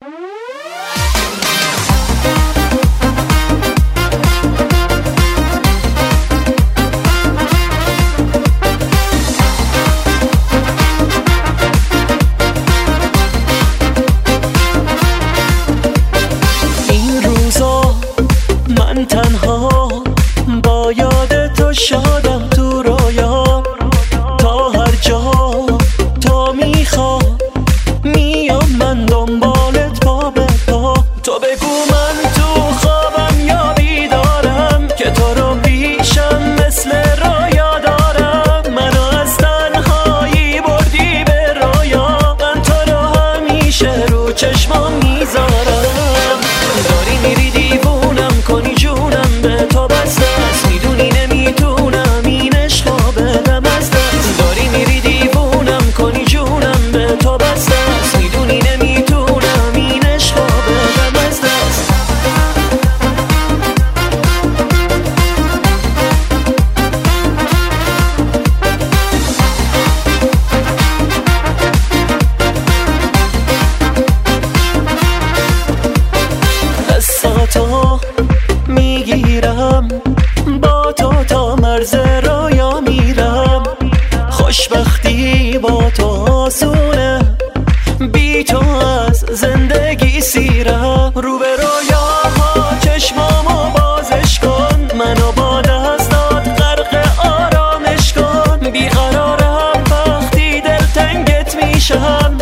این روزا من تنها با یاد تو شادم تو رویا، تا هر جا تو میخواد میام من دنبالت پا به پا. تو بگو من تو خوابم یا بیدارم که تو رو پیشم مثل رویا دارم. منو از تنهایی بردی به رویا، من تو رو همیشه رو چشمام میذارم. داری میری دیوونم کنی جونم به تو بسته است، میدونی نمیتونم این عشقا بدم از دست. داری میری دیوونم کنی جونم به تو بسته است، میدونی نمیتونم این عشقا بدم از دست. دستاتو میگیرم با تو تا مرز رویا میرم. خوشبختی با تو آسونه، بی تو از زندگی سیرم. رو به رویاها چشمامو بازش کن، منو با دستات غرق آرامش کن. بیقرارم وقتی دلتنگت میشم،